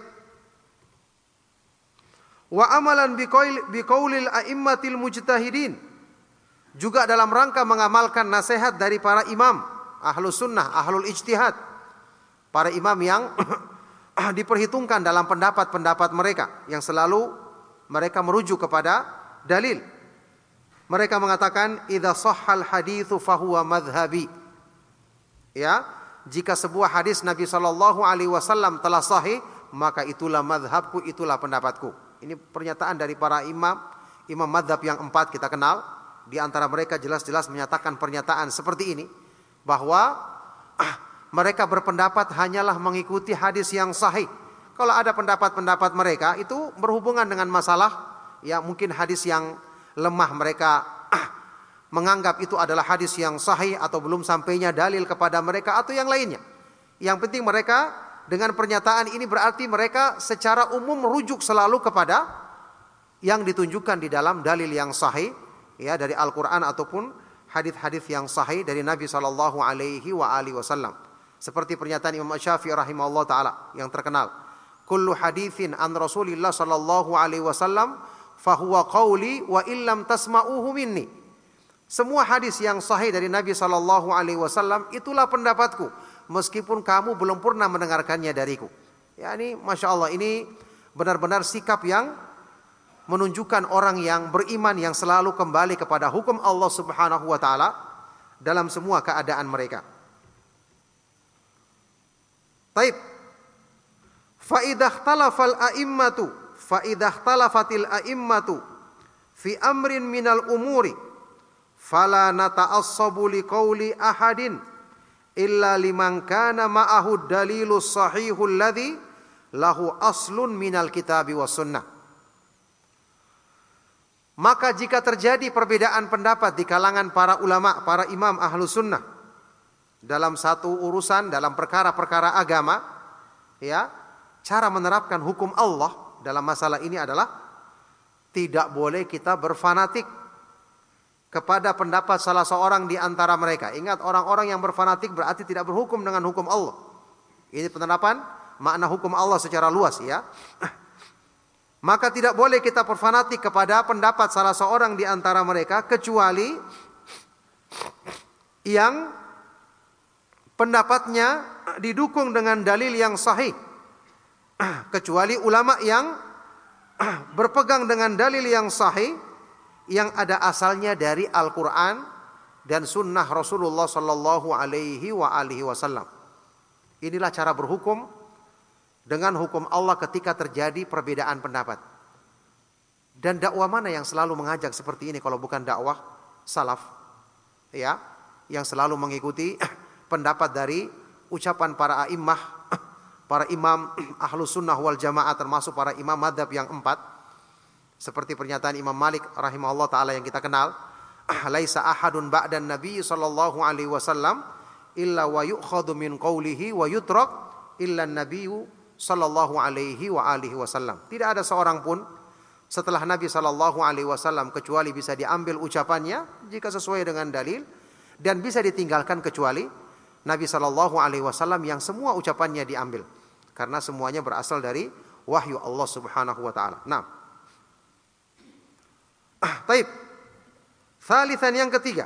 Wa amalan biqaulil a'immatil mujtahidin, juga dalam rangka mengamalkan nasihat dari para imam Ahlus Sunnah, Ahlul Ijtihad, para imam yang diperhitungkan dalam pendapat-pendapat mereka yang selalu mereka merujuk kepada dalil. Mereka mengatakan idza shahhal haditsu fahuwa madhhabi. Ya, jika sebuah hadis Nabi sallallahu alaihi wasallam telah sahih, maka itulah madhabku, itulah pendapatku. Ini pernyataan dari para imam madhab yang 4 kita kenal. Di antara mereka jelas-jelas menyatakan pernyataan seperti ini, bahwa mereka berpendapat hanyalah mengikuti hadis yang sahih. Kalau ada pendapat-pendapat mereka itu berhubungan dengan masalah, ya mungkin hadis yang lemah, mereka menganggap itu adalah hadis yang sahih atau belum sampainya dalil kepada mereka atau yang lainnya. Yang penting mereka dengan pernyataan ini berarti mereka secara umum merujuk selalu kepada yang ditunjukkan di dalam dalil yang sahih, ya, dari Al-Quran ataupun hadis-hadis yang sahih dari Nabi sallallahu alaihi wasallam. Seperti pernyataan Imam Syafi'i rahimahullah taala yang terkenal, kullu haditsin an Rasulillah sallallahu alaihi wasallam fahuwa qauli wa illam tasma'uhu minni. Semua hadis yang sahih dari Nabi sallallahu alaihi wasallam itulah pendapatku, meskipun kamu belum pernah mendengarkannya dariku. Ya, ini Masya Allah, ini benar-benar sikap yang menunjukkan orang yang beriman yang selalu kembali kepada hukum Allah Subhanahu wa taala dalam semua keadaan mereka. Taib. Fa idza ikhtalafal a'immatu fa idza ikhtalafatil a'immatu fi amrin minal umuri fala nata'assabu liqauli ahadin illa liman kana ma'ahu dalilus sahihul ladzi lahu aslun minal kitabi was sunnah. Maka jika terjadi perbedaan pendapat di kalangan para ulama, para imam ahlu sunnah dalam satu urusan, dalam perkara-perkara agama, ya, cara menerapkan hukum Allah dalam masalah ini adalah tidak boleh kita berfanatik kepada pendapat salah seorang di antara mereka. Ingat, orang-orang yang berfanatik berarti tidak berhukum dengan hukum Allah. Ini penerapan makna hukum Allah secara luas, ya. Maka tidak boleh kita berfanatik kepada pendapat salah seorang di antara mereka kecuali yang pendapatnya didukung dengan dalil yang sahih. Kecuali ulama yang berpegang dengan dalil yang sahih yang ada asalnya dari Al-Quran dan sunnah Rasulullah sallallahu alaihi wasallam. Inilah cara berhukum dengan hukum Allah ketika terjadi perbedaan pendapat. Dan dakwah mana yang selalu mengajak seperti ini kalau bukan dakwah salaf, ya, yang selalu mengikuti pendapat dari ucapan para a'immah, para imam ahlu sunnah wal jamaah, termasuk para imam madhab yang 4. Seperti pernyataan Imam Malik rahimahullah ta'ala yang kita kenal, laisa ahadun ba'dan nabi sallallahu alaihi wasallam illa wa yu'khadhu min qawlihi wa yutrak illa nabiyyu sallallahu alaihi wasallam. Tidak ada seorang pun setelah Nabi sallallahu alaihi wasallam kecuali bisa diambil ucapannya jika sesuai dengan dalil, dan bisa ditinggalkan kecuali Nabi sallallahu alaihi wasallam yang semua ucapannya diambil karena semuanya berasal dari wahyu Allah Subhanahu wa taala. Nah. Baik. Tsalitsan, yang ketiga.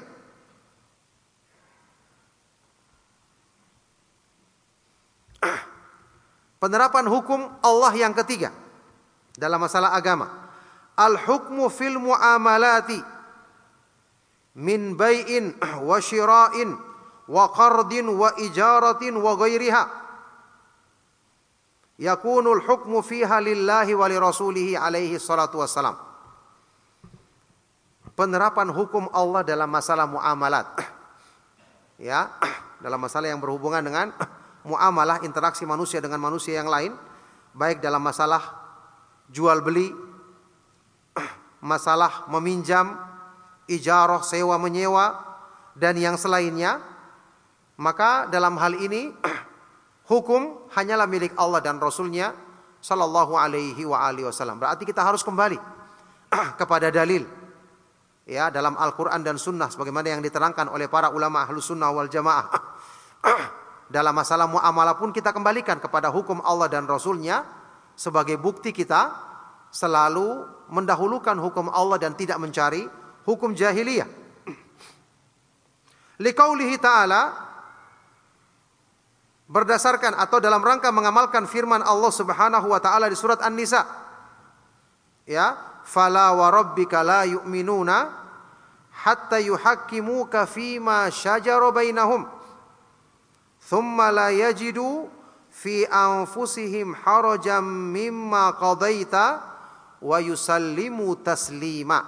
Penerapan hukum Allah yang ketiga dalam masalah agama. Al-hukmu fil muamalati min bai'in wa syira'in wa qardin wa ijaratin wa ghairiha. Yakunul hukmu fiha lillahi wa li rasulihi alaihi salatu wassalam. Penerapan hukum Allah dalam masalah muamalat. Ya, dalam masalah yang berhubungan dengan muamalah, interaksi manusia dengan manusia yang lain, baik dalam masalah jual beli, masalah meminjam, ijarah, sewa menyewa, dan yang selainnya. Maka dalam hal ini hukum hanyalah milik Allah dan Rasulnya sallallahu alaihi wasallam. Berarti kita harus kembali kepada dalil, ya, dalam Al-Quran dan Sunnah sebagaimana yang diterangkan oleh para ulama ahlu sunnah wal jamaah. Dalam masalah muamalah pun kita kembalikan kepada hukum Allah dan Rasulnya sebagai bukti kita selalu mendahulukan hukum Allah dan tidak mencari hukum jahiliyah. Liqaulihi ta'ala, berdasarkan atau dalam rangka mengamalkan firman Allah Subhanahu wa taala di surat An-Nisa. Ya, fala wa rabbika la yu'minuna hatta yuhakkimuka fima syajara bainahum thumma la yajidu fi anfusihim harajan mimma qadaita wa yusallimu taslima.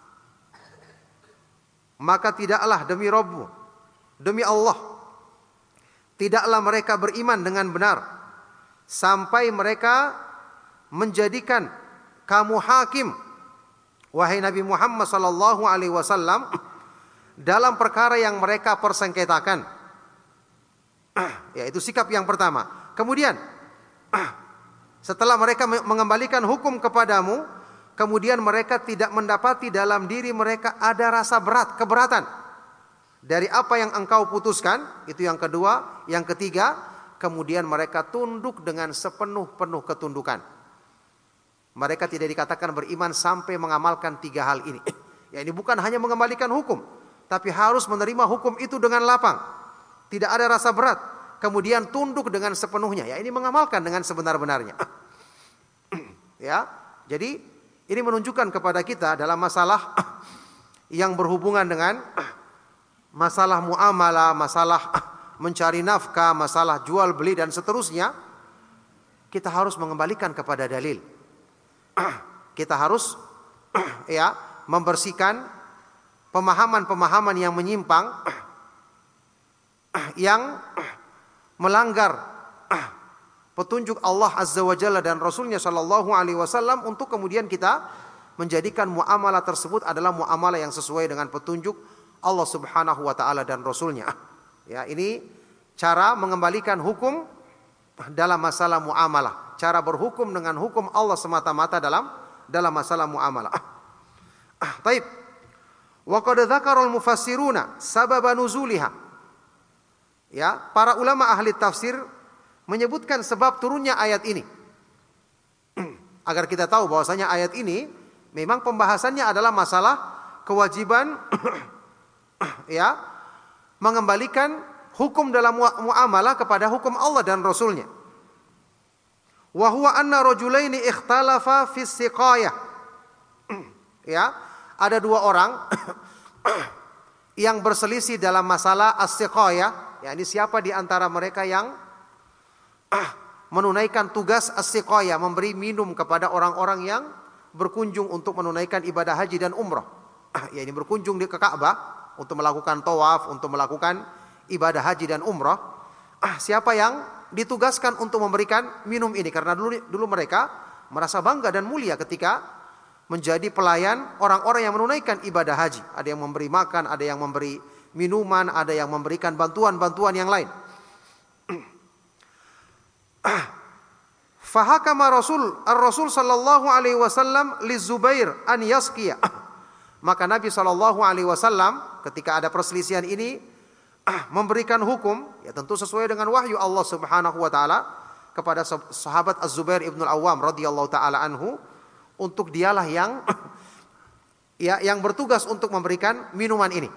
Maka tidaklah demi Rabbmu, demi Allah, tidaklah mereka beriman dengan benar sampai mereka menjadikan kamu hakim, wahai Nabi Muhammad sallallahu alaihi wasallam, dalam perkara yang mereka persengketakan. Ya, itu sikap yang pertama. Kemudian setelah mereka mengembalikan hukum kepadamu, kemudian mereka tidak mendapati dalam diri mereka ada rasa keberatan dari apa yang engkau putuskan. Itu yang kedua. Yang ketiga, kemudian mereka tunduk dengan sepenuh-penuh ketundukan. Mereka tidak dikatakan beriman sampai mengamalkan 3 hal ini. Ya, ini bukan hanya mengembalikan hukum, tapi harus menerima hukum itu dengan lapang. Tidak ada rasa berat. Kemudian tunduk dengan sepenuhnya. Ya, ini mengamalkan dengan sebenar-benarnya. Ya, jadi ini menunjukkan kepada kita dalam masalah yang berhubungan dengan masalah muamalah, masalah mencari nafkah, masalah jual beli dan seterusnya, kita harus mengembalikan kepada dalil. Kita harus ya membersihkan pemahaman-pemahaman yang menyimpang, yang melanggar petunjuk Allah Azza wa Jalla dan Rasulnya Shallallahu Alaihi Wasallam, untuk kemudian kita menjadikan muamalah tersebut adalah muamalah yang sesuai dengan petunjuk Allah Subhanahu Wa Taala dan Rasulnya. Ya, ini cara mengembalikan hukum dalam masalah muamalah, cara berhukum dengan hukum Allah semata-mata dalam masalah muamalah. Taib. Wa qad dzakara al-mufassiruna sabab nuzuliha. Ya, para ulama ahli tafsir menyebutkan sebab turunnya ayat ini. Agar kita tahu bahwasanya ayat ini memang pembahasannya adalah masalah kewajiban ya mengembalikan hukum dalam muamalah kepada hukum Allah dan Rasulnya. Wa huwa anna rajulaini ikhtalafa fi siqayah. Ya, ada 2 orang yang berselisih dalam masalah as-siqayah. Ya, ini siapa di antara mereka yang menunaikan tugas as-siqayah, memberi minum kepada orang-orang yang berkunjung untuk menunaikan ibadah haji dan umrah. Ya, ini berkunjung ke Ka'bah untuk melakukan tawaf, untuk melakukan ibadah haji dan umrah. Siapa yang ditugaskan untuk memberikan minum ini? Karena dulu mereka merasa bangga dan mulia ketika menjadi pelayan orang-orang yang menunaikan ibadah haji. Ada yang memberi makan, ada yang memberi minuman, ada yang memberikan bantuan-bantuan yang lain. Fahakama Rasul sallallahu alaihi wasallam li Zubair an yasqiya. Maka Nabi sallallahu alaihi wasallam ketika ada perselisihan ini memberikan hukum, ya tentu sesuai dengan wahyu Allah Subhanahu wa taala kepada sahabat Az-Zubair ibn al-Awwam radhiyallahu taala anhu, untuk dialah yang yang bertugas untuk memberikan minuman ini.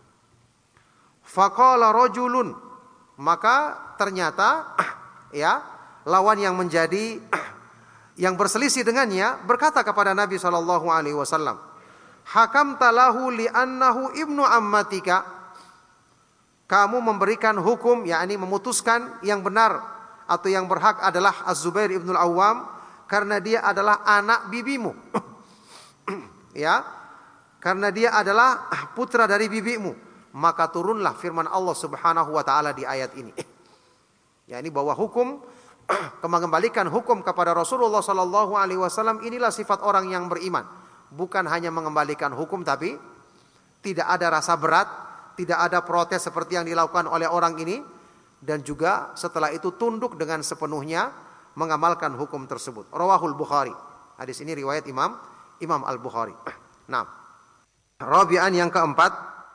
Faqala rajulun, maka ternyata ya lawan yang menjadi yang berselisih dengannya berkata kepada Nabi sallallahu alaihi wasallam, "Hakamta lahu li annahu ibnu ammatika." Kamu memberikan hukum, yakni memutuskan yang benar atau yang berhak adalah Az-Zubair ibn al-Awwam karena dia adalah anak bibimu. Ya, karena dia adalah putra dari bibimu. Maka turunlah firman Allah Subhanahu wa taala di ayat ini. Ya, ini bahwa hukum mengembalikan hukum kepada Rasulullah sallallahu alaihi wasallam inilah sifat orang yang beriman. Bukan hanya mengembalikan hukum, tapi tidak ada rasa berat, tidak ada protes seperti yang dilakukan oleh orang ini, dan juga setelah itu tunduk dengan sepenuhnya mengamalkan hukum tersebut. Rawahul Bukhari. Hadis ini riwayat Imam Al-Bukhari. Nah, rabi'an yang keempat,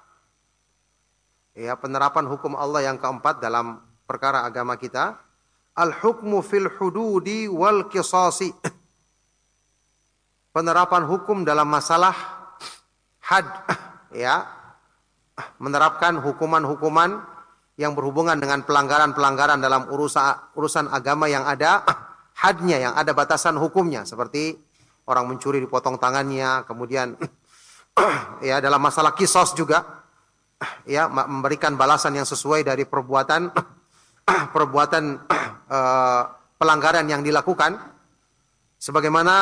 ya penerapan hukum Allah yang keempat dalam perkara agama kita, al-hukmu fil hududi wal qisasi. Penerapan hukum dalam masalah had, ya. Menerapkan hukuman-hukuman yang berhubungan dengan pelanggaran-pelanggaran dalam urusan agama yang ada hadnya, yang ada batasan hukumnya, seperti orang mencuri dipotong tangannya, kemudian ya dalam masalah kisos juga ya memberikan balasan yang sesuai dari perbuatan pelanggaran yang dilakukan, sebagaimana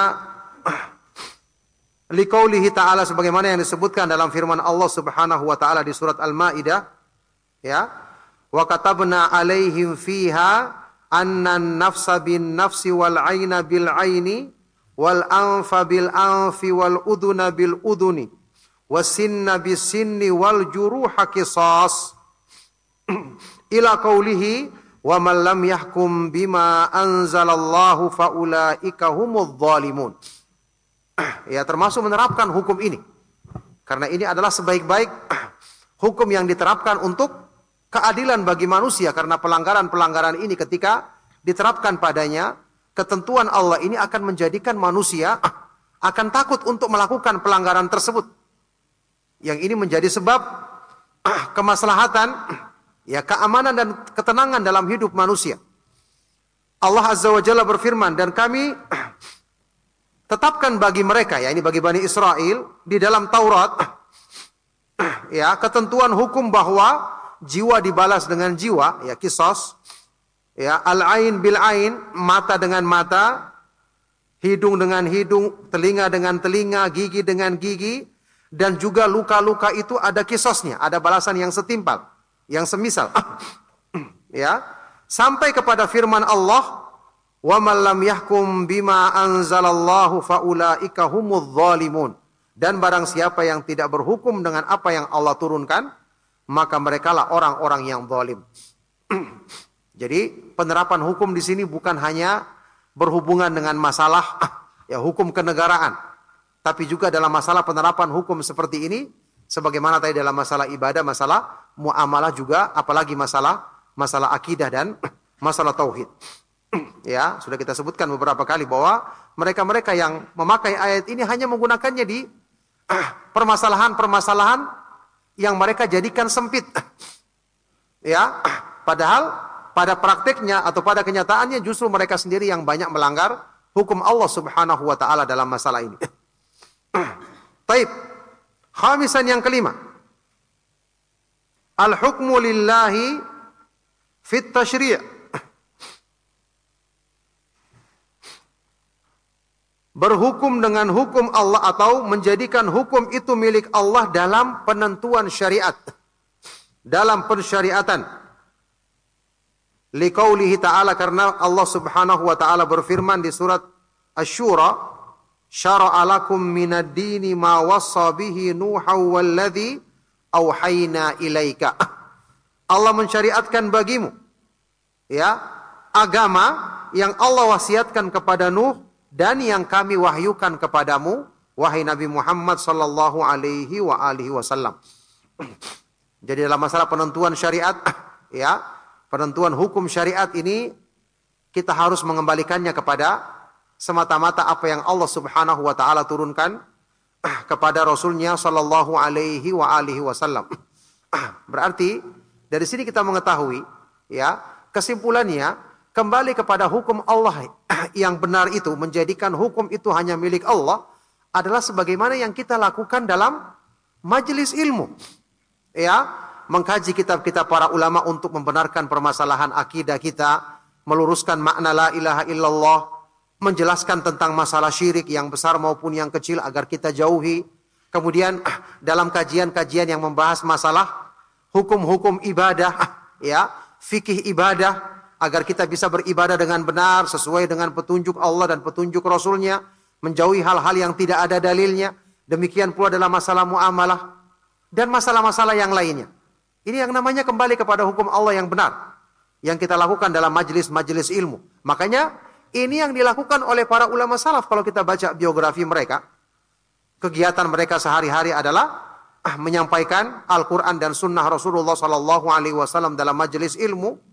liqaulihi ta'ala, sebagaimana yang disebutkan dalam firman Allah Subhanahu wa taala di surat Al-Maidah, ya, wa katabna 'alaihim fiha annan nafsa bin nafsi wal 'aina bil 'aini wal anfa bil anfi wal udhuna bil udhuni was sinna bis sinni wal juruha qisas ila qaulihi wa man lam yahkum bima anzalallahu faulaika humudz zalimun. Ya, termasuk menerapkan hukum ini. Karena ini adalah sebaik-baik hukum yang diterapkan untuk keadilan bagi manusia, karena pelanggaran-pelanggaran ini ketika diterapkan padanya, ketentuan Allah ini akan menjadikan manusia akan takut untuk melakukan pelanggaran tersebut. Yang ini menjadi sebab kemaslahatan, ya, keamanan dan ketenangan dalam hidup manusia. Allah Azza wa Jalla berfirman, dan kami tetapkan bagi mereka, ya, ini bagi Bani Israel, di dalam Taurat, ya, ketentuan hukum bahwa jiwa dibalas dengan jiwa, ya, qisas, ya, al-ain bil ain, mata dengan mata, hidung dengan hidung, telinga dengan telinga, gigi dengan gigi, dan juga luka-luka itu ada qisasnya, ada balasan yang setimpal, yang semisal. Ya, sampai kepada firman Allah, wa man lam yahkum bima anzalallahu faulaika humudz zalimun. Dan barang siapa yang tidak berhukum dengan apa yang Allah turunkan, maka merekalah orang-orang yang zalim. Jadi penerapan hukum di sini bukan hanya berhubungan dengan masalah ya hukum kenegaraan, tapi juga dalam masalah penerapan hukum seperti ini, sebagaimana tadi dalam masalah ibadah, masalah muamalah juga, apalagi masalah akidah dan masalah tauhid. Ya, sudah kita sebutkan beberapa kali bahwa mereka-mereka yang memakai ayat ini hanya menggunakannya di permasalahan-permasalahan yang mereka jadikan sempit. Ya, padahal pada praktiknya atau pada kenyataannya justru mereka sendiri yang banyak melanggar hukum Allah Subhanahu wa taala dalam masalah ini. Taib. Khamisan, yang kelima. Al-hukmu lillahi fit tashri'. Berhukum dengan hukum Allah atau menjadikan hukum itu milik Allah dalam penentuan syariat, dalam pensyariatan. Liqaulihi ta'ala, karena Allah Subhanahu wa ta'ala berfirman di surat Asy-Syura, syara'a lakum minad dini ma wassa bihi Nuha walladzi auhayna ilaika. Allah mensyariatkan bagimu, ya, agama yang Allah wasiatkan kepada Nuh dan yang kami wahyukan kepadamu, wahai Nabi Muhammad sallallahu alaihi wa alihi wasallam. Jadi dalam masalah penentuan syariat, ya, penentuan hukum syariat ini kita harus mengembalikannya kepada semata-mata apa yang Allah Subhanahu wa taala turunkan kepada Rasulnya sallallahu alaihi wa alihi wasallam. Berarti dari sini kita mengetahui, ya, kesimpulannya kembali kepada hukum Allah yang benar itu, menjadikan hukum itu hanya milik Allah, adalah sebagaimana yang kita lakukan dalam majelis ilmu. Ya, mengkaji kitab-kitab para ulama untuk membenarkan permasalahan akidah kita, meluruskan makna la ilaha illallah, menjelaskan tentang masalah syirik yang besar maupun yang kecil agar kita jauhi. Kemudian dalam kajian-kajian yang membahas masalah hukum-hukum ibadah, ya, fikih ibadah, agar kita bisa beribadah dengan benar sesuai dengan petunjuk Allah dan petunjuk Rasulnya, menjauhi hal-hal yang tidak ada dalilnya. Demikian pula dalam masalah muamalah dan masalah-masalah yang lainnya. Ini yang namanya kembali kepada hukum Allah yang benar, yang kita lakukan dalam majelis-majelis ilmu. Makanya ini yang dilakukan oleh para ulama salaf. Kalau kita baca biografi mereka, kegiatan mereka sehari-hari adalah menyampaikan Al-Quran dan Sunnah Rasulullah SAW dalam majelis ilmu.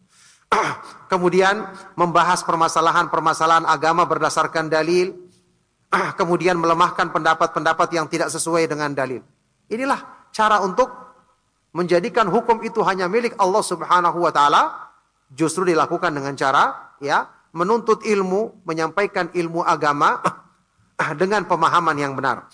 Kemudian membahas permasalahan-permasalahan agama berdasarkan dalil, kemudian melemahkan pendapat-pendapat yang tidak sesuai dengan dalil. Inilah cara untuk menjadikan hukum itu hanya milik Allah Subhanahu wa taala, justru dilakukan dengan cara, ya, menuntut ilmu, menyampaikan ilmu agama dengan pemahaman yang benar.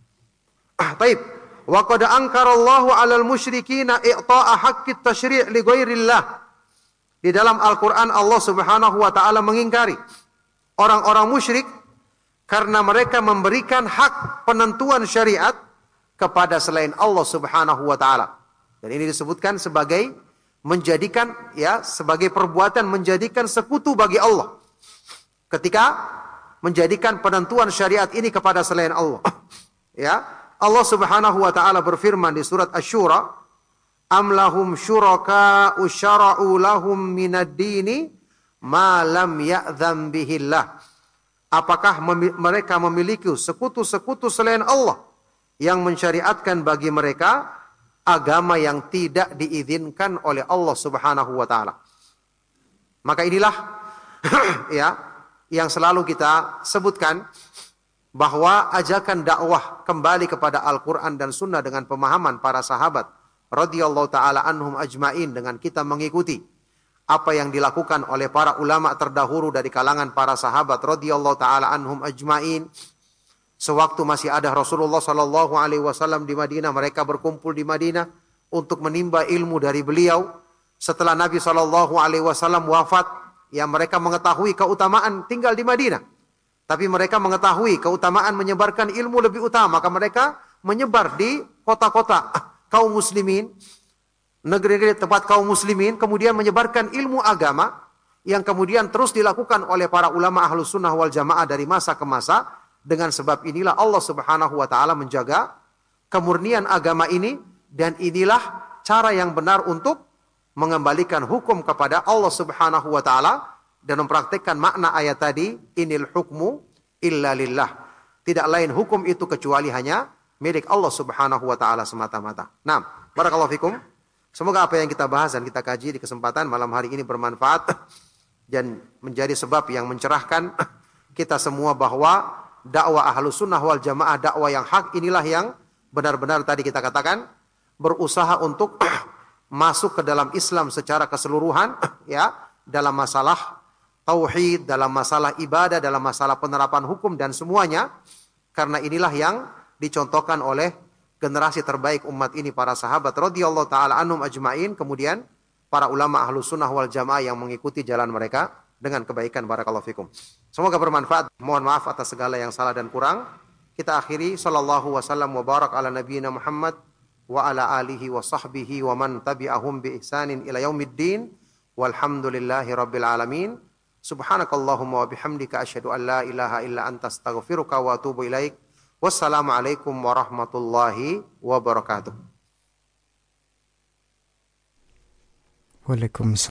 Baik. Wa qad ankarallahu 'alal musyrikina i'ta'a haqqit tasyri' li ghairillah. Di dalam Al-Quran Allah Subhanahu wa ta'ala mengingkari orang-orang musyrik karena mereka memberikan hak penentuan syariat kepada selain Allah Subhanahu wa ta'ala. Dan ini disebutkan sebagai menjadikan, ya, sebagai perbuatan menjadikan sekutu bagi Allah ketika menjadikan penentuan syariat ini kepada selain Allah. Ya, Allah Subhanahu wa ta'ala berfirman di surat Asy-Syura am lahum syuraka'u syara'u lahum minad dini ma lam ya'dzam bihillah. Apakah mereka memiliki sekutu-sekutu selain Allah yang mensyariatkan bagi mereka agama yang tidak diizinkan oleh Allah Subhanahu wa taala. Maka inilah ya yang selalu kita sebutkan, bahwa ajakan dakwah kembali kepada Al-Qur'an dan Sunnah dengan pemahaman para sahabat radhiyallahu taala anhum ajmain, dengan kita mengikuti apa yang dilakukan oleh para ulama terdahulu dari kalangan para sahabat radhiyallahu taala anhum ajmain. Sewaktu masih ada Rasulullah sallallahu alaihi wasallam di Madinah, mereka berkumpul di Madinah untuk menimba ilmu dari beliau. Setelah Nabi sallallahu alaihi wasallam wafat, ya mereka mengetahui keutamaan tinggal di Madinah. Tapi mereka mengetahui keutamaan menyebarkan ilmu lebih utama, maka mereka menyebar di kota-kota kaum muslimin, negeri-negeri tempat kaum muslimin, kemudian menyebarkan ilmu agama yang kemudian terus dilakukan oleh para ulama ahlus sunnah wal jamaah dari masa ke masa. Dengan sebab inilah Allah Subhanahu wa taala menjaga kemurnian agama ini, dan inilah cara yang benar untuk mengembalikan hukum kepada Allah Subhanahu wa taala dan mempraktikkan makna ayat tadi, inil hukmu illa lillah. Tidak lain hukum itu kecuali hanya milik Allah Subhanahu wa taala semata-mata. Nah, barakallahu fikum. Semoga apa yang kita bahas dan kita kaji di kesempatan malam hari ini bermanfaat dan menjadi sebab yang mencerahkan kita semua, bahwa dakwah Ahlus Sunnah wal Jamaah, dakwah yang hak, inilah yang benar-benar tadi kita katakan berusaha untuk masuk ke dalam Islam secara keseluruhan, ya, dalam masalah tauhid, dalam masalah ibadah, dalam masalah penerapan hukum dan semuanya. Karena inilah yang dicontohkan oleh generasi terbaik umat ini, para sahabat radhiyallahu taala anhum ajmain, kemudian para ulama Ahlus Sunnah wal Jamaah yang mengikuti jalan mereka dengan kebaikan. Barakallahu fikum. Semoga bermanfaat. Mohon maaf atas segala yang salah dan kurang. Kita akhiri, sallallahu wasallam wa barak ala nabiyina Muhammad wa ala alihi wa sahbihi wa man tabi'ahum bi ihsanin ila yaumiddin. Walhamdulillahi rabbil alamin. Subhanakallahumma wa bihamdika asyhadu an la ilaha illa anta astaghfiruka wa atubu ilaik. Wassalamualaikum warahmatullahi wabarakatuh. Waalaikumsalam.